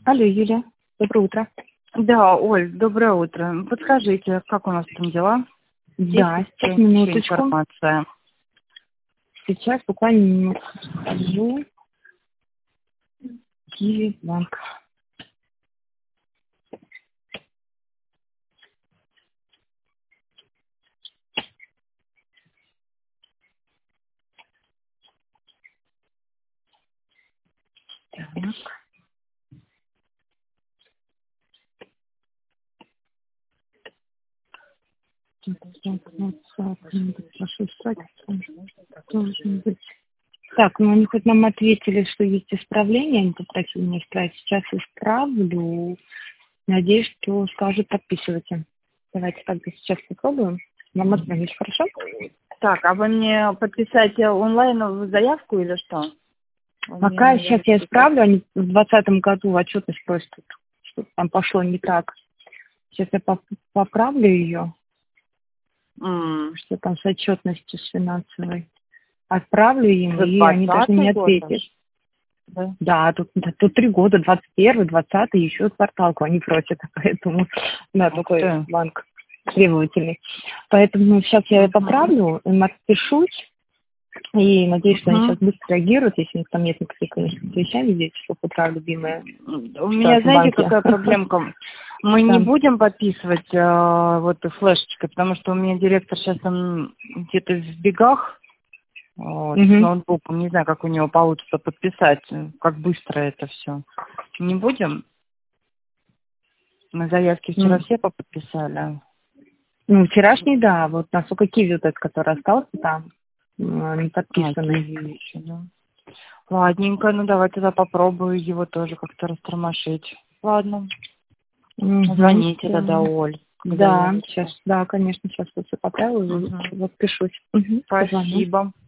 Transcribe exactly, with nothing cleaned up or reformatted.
Алло, Юля. Доброе утро. Да, Оль, доброе утро. Подскажите, как у нас там дела? Да, Есть сейчас ли еще минуточку. информация? Сейчас буквально минутку скажу. Киевбанк. Так. Должен быть. Так, ну они хоть нам ответили, что есть исправление, они попросили меня исправить. Сейчас исправлю. Надеюсь, что скажут подписывайте. Давайте тогда сейчас попробуем. Вам отправить, хорошо? Так, а вы мне подписаете онлайновую заявку или что? Вы Пока мне сейчас не я написали. исправлю, они в двадцатом году отчетность просят, что там пошло не так. Сейчас я поп- поправлю ее, М, что там с отчетностью с финансовой. Отправлю им, За и они даже не двадцатый год ответят. аж? Да. Да, тут, да, тут три года, двадцать первый, двадцатый, еще кварталку они просят, поэтому, да, Ух такой ты. банк требовательный. Поэтому сейчас я ее Мгм. поправлю, им отпишусь, и надеюсь, что они сейчас Мгм. быстро реагируют, если у них там нет никаких, конечно, совещаний здесь, что с утра любимая У меня, ситуация в знаете, банке. какая проблемка? Мы не Да. будем подписывать э, вот флешечкой, потому что у меня директор сейчас там где-то в бегах, вот, с Мгм. ноутбуком. Не знаю, как у него получится подписать, э, как быстро это все. Не будем? Мы заявки вчера М. все поподписали. Ну, вчерашний, да, вот насколько киви вот этот, который остался там, м, не А, подписанный. киви еще, да. Ладненько, ну давай тогда попробую его тоже как-то растормошить. Ладно. Угу, Звоните да. тогда, Оль, к Да, заявочке. сейчас, да, конечно, сейчас все поправлю, Угу. вот пишусь. Угу, позвоню. Спасибо.